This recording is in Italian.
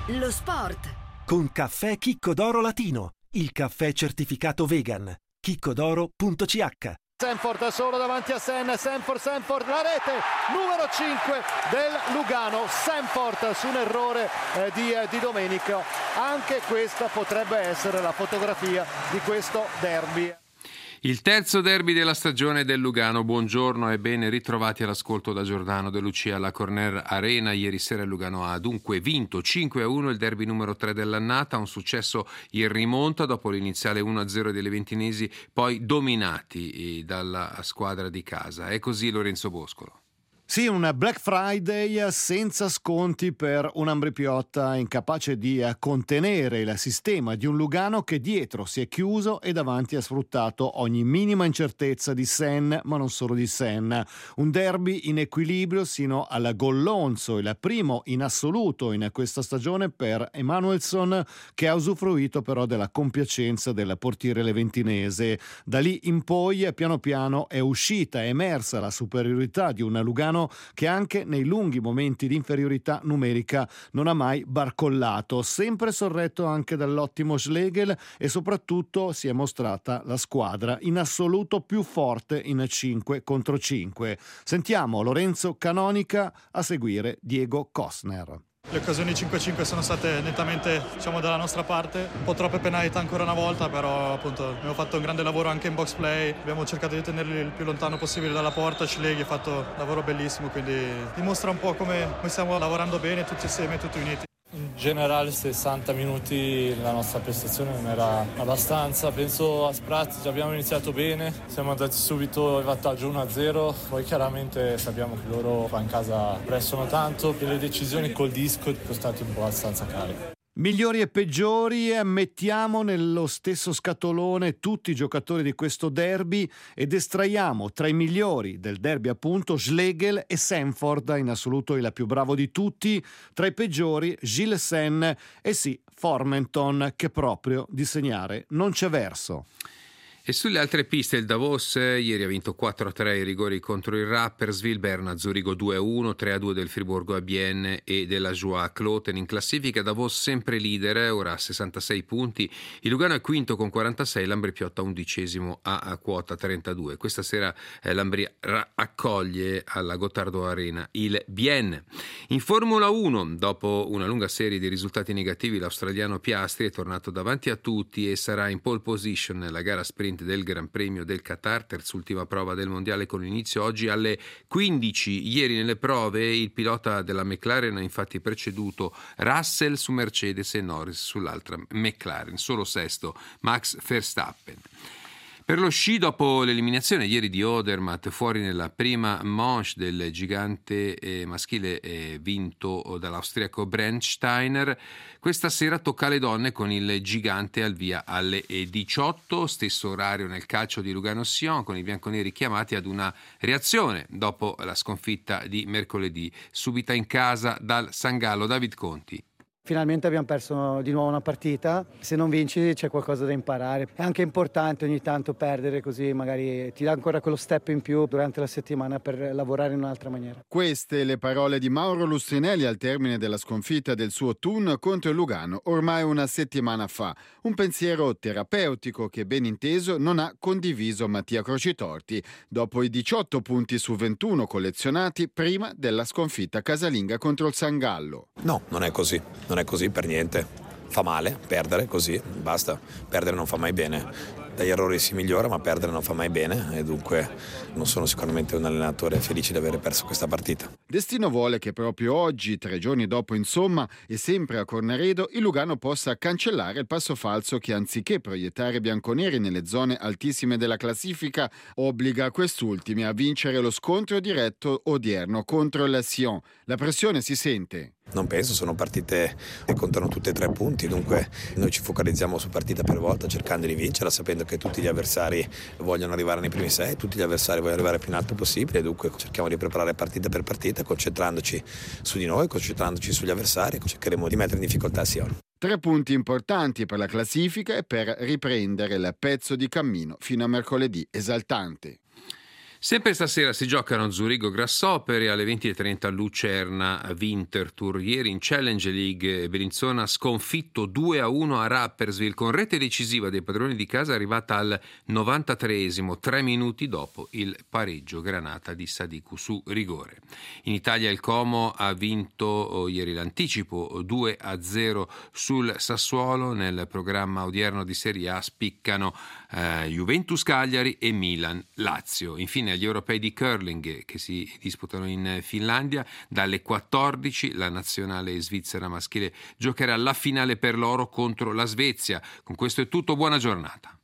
Lo sport. Con Caffè Chicco d'Oro Latino, il caffè certificato vegan. chiccodoro.ch. Sanford solo davanti a Sanford, la rete numero 5 del Lugano. Sanford su un errore di Domenico. Anche questa potrebbe essere la fotografia di questo derby. Il terzo derby della stagione del Lugano. Buongiorno e ben ritrovati all'ascolto da Giordano De Lucia alla Corner Arena. Ieri sera il Lugano ha dunque vinto 5-1 il derby numero 3 dell'annata, un successo in rimonta dopo l'iniziale 1-0 dei leventinesi, poi dominati dalla squadra di casa. È così Lorenzo Boscolo. Sì, un Black Friday senza sconti per un Ambrì-Piotta incapace di contenere il sistema di un Lugano che dietro si è chiuso e davanti ha sfruttato ogni minima incertezza di Sen, ma non solo di Sen. Un derby in equilibrio sino al gollonzo, il primo in assoluto in questa stagione per Emanuelsson, che ha usufruito però della compiacenza del portiere leventinese. Da lì in poi piano piano è emersa la superiorità di un Lugano che anche nei lunghi momenti di inferiorità numerica non ha mai barcollato, sempre sorretto anche dall'ottimo Schlegel, e soprattutto si è mostrata la squadra in assoluto più forte in 5 contro 5. Sentiamo Lorenzo Canonica, a seguire Diego Kostner. Le occasioni 5-5 sono state nettamente dalla nostra parte, un po' troppe penalità ancora una volta, però appunto abbiamo fatto un grande lavoro anche in box play, abbiamo cercato di tenerli il più lontano possibile dalla porta. Schlegel ha fatto un lavoro bellissimo, quindi dimostra un po' come stiamo lavorando bene tutti insieme, tutti uniti. In generale 60 minuti la nostra prestazione non era abbastanza, penso a Sprat abbiamo iniziato bene, siamo andati subito in vantaggio 1-0, poi chiaramente sappiamo che loro qua in casa pressano tanto e le decisioni col disco sono state un po' abbastanza cariche. Migliori e peggiori, mettiamo nello stesso scatolone tutti i giocatori di questo derby ed estraiamo tra i migliori del derby appunto Schlegel e Sanford, in assoluto il più bravo di tutti, tra i peggiori Gilles Sen e sì Formenton, che proprio di segnare non c'è verso. E sulle altre piste il Davos ieri ha vinto 4-3 i rigori contro il Rapperswil, Berna Zurigo 2-1, 3-2 del Friburgo a Bienne e della Joie Kloten. In classifica Davos sempre leader, ora a 66 punti, il Lugano è quinto con 46, l'Ambrì-Piotta undicesimo a quota 32. Questa sera l'Ambrì accoglie alla Gottardo Arena il Bienne. In Formula 1, dopo una lunga serie di risultati negativi, l'australiano Piastri è tornato davanti a tutti e sarà in pole position nella gara sprint del Gran Premio del Qatar, terzultima prova del mondiale con inizio oggi alle 15. Ieri nelle prove il pilota della McLaren ha infatti preceduto Russell su Mercedes e Norris sull'altra McLaren, solo sesto Max Verstappen. Per lo sci, dopo l'eliminazione ieri di Odermatt fuori nella prima manche del gigante maschile vinto dall'austriaco Brandsteiner, questa sera tocca alle donne con il gigante al via alle 18, stesso orario nel calcio di Lugano-Sion, con i bianconeri chiamati ad una reazione dopo la sconfitta di mercoledì subita in casa dal San Gallo. David Conti. Finalmente abbiamo perso di nuovo una partita, se non vinci c'è qualcosa da imparare. È anche importante ogni tanto perdere, così magari ti dà ancora quello step in più durante la settimana per lavorare in un'altra maniera. Queste le parole di Mauro Lustrinelli al termine della sconfitta del suo Thun contro il Lugano ormai una settimana fa. Un pensiero terapeutico che ben inteso non ha condiviso Mattia Crocitorti dopo i 18 punti su 21 collezionati prima della sconfitta casalinga contro il San Gallo. No, non è così per niente. Fa male perdere così, basta. Perdere non fa mai bene. Dagli errori si migliora, ma perdere non fa mai bene e dunque non sono sicuramente un allenatore felice di aver perso questa partita. Destino vuole che proprio oggi, 3 giorni dopo insomma, e sempre a Cornaredo, il Lugano possa cancellare il passo falso che anziché proiettare i bianconeri nelle zone altissime della classifica, obbliga quest'ultimi a vincere lo scontro diretto odierno contro il Sion. La pressione si sente. Non penso, sono partite che contano tutte e 3 punti, dunque noi ci focalizziamo su partita per volta cercando di vincerla, sapendo che tutti gli avversari vogliono arrivare nei primi 6, tutti gli avversari vogliono arrivare più in alto possibile, dunque cerchiamo di preparare partita per partita, concentrandoci su di noi, concentrandoci sugli avversari, cercheremo di mettere in difficoltà Sion. 3 punti importanti per la classifica e per riprendere il pezzo di cammino fino a mercoledì esaltante. Sempre stasera si giocano Zurigo Grassopere, alle 20:30 Lucerna Winterthur. Ieri in Challenge League Bellinzona ha sconfitto 2-1 a Rapperswil con rete decisiva dei padroni di casa arrivata al 93esimo, 3 minuti dopo il pareggio Granata di Sadiku su rigore. In Italia il Como ha vinto ieri l'anticipo 2-0 sul Sassuolo. Nel programma odierno di Serie A spiccano Juventus Cagliari e Milan Lazio. Infine agli europei di curling che si disputano in Finlandia, dalle 14 la nazionale svizzera maschile giocherà la finale per l'oro contro la Svezia. Con questo è tutto, buona giornata.